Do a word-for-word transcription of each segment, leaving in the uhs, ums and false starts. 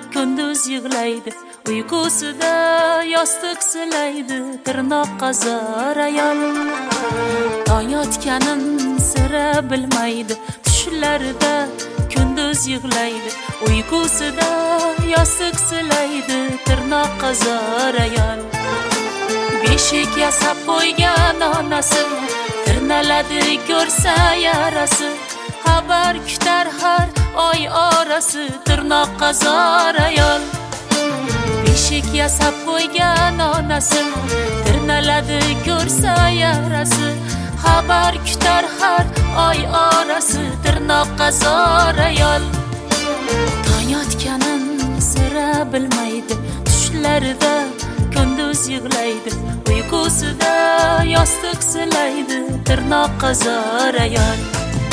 kunduz yig'laydi, uyqusida yostiq silaydi, tirnoq qazar ayol. Tongotganin sira bilmaydi, tushlarida kunduz yig'laydi, uyqusida yostiq silaydi, tirnoq qazar ayol. Beshik yasab qo'ygan onasi, tirnaladi ko'rsa yarasi, xabar kutar har oy orasi, tirnoq qazar ayol. Beshik yasab qo'ygan onasi, tirnaladi ko'rsa yarasi, xabar kutar har oy orasi, tirnoq qazar ayol. Tongotganin sira bilmaydi, tushlarida kunduz yig'laydi, uyqusida yostiq silaydi, tirnoq qazar ayol.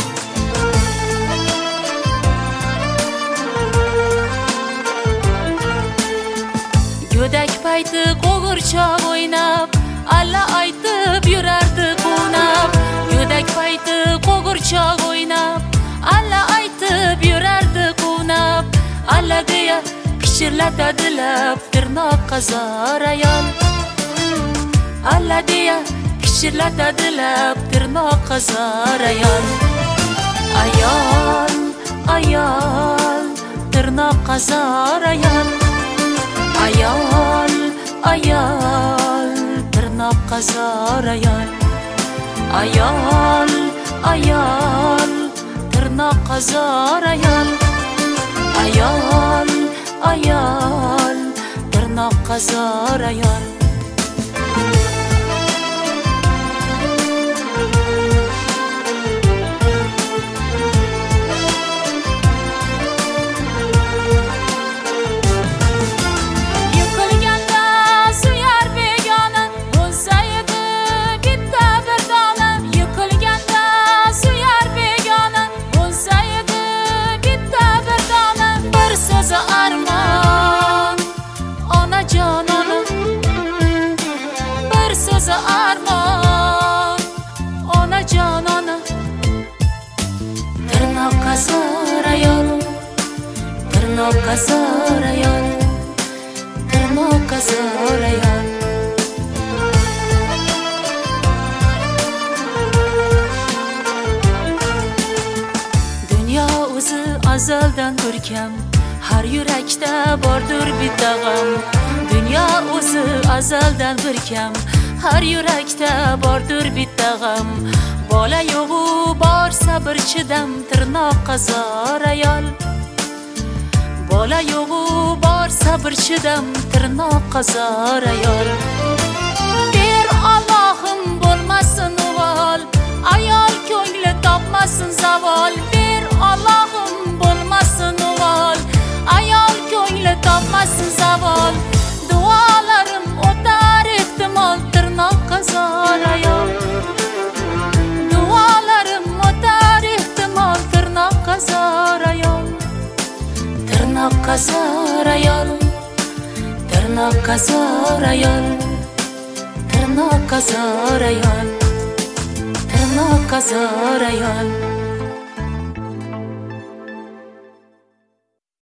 Go'dak payti qo'g'irchoq o'ynab, alla aytib yurardi qunab. Go'dak payti qo'g'irchoq o'ynab, alla aytib yurardi qunab. Alla deya pichirlatadilar, tirnoq qazar ayol. Alla deya pichirlatadilar, tirnoq qazar ayol. Ayol, ayol, tirnoq qazar ayol. Ayol, ayol, tirnoq qazar ayol. Ayol, ayol, tirnoq qazar ayol. Ayol, ayol, tirnoq qazar ayol. Armon, ona canona, tirnoq qazar ayol, tirnoq qazar ayol, tirnoq qazar ayol. Dunyo o'zi azaldan ko'rkam, har yurakda bordir bitta g'am. Dunyo o'zi azaldan ko'rkam, har yurakda bordir bitta g'am. Bola yo'g'u bor sabr chidam, tirnoq qazar ayol. Bola yo'g'u bor sabr chidam, tirnoq qazar ayol. Der Allohim bo'lmasin uvol, ayol ko'ngli topmasin zavol. Der Allohim bo'lmasin uvol, ayol ko'ngli topmasin zavol. Duolarim o'tar ehtimol, tirnoq qazar ayol. Duolarim o'tar ehtimol, tirnoq qazar ayol. Tirnoq qazar ayol, tirnoq qazar ayol, tirnoq qazar ayol, tirnoq qazar ayol.